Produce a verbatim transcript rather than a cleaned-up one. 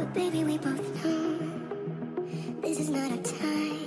Baby, we both know this is not our time.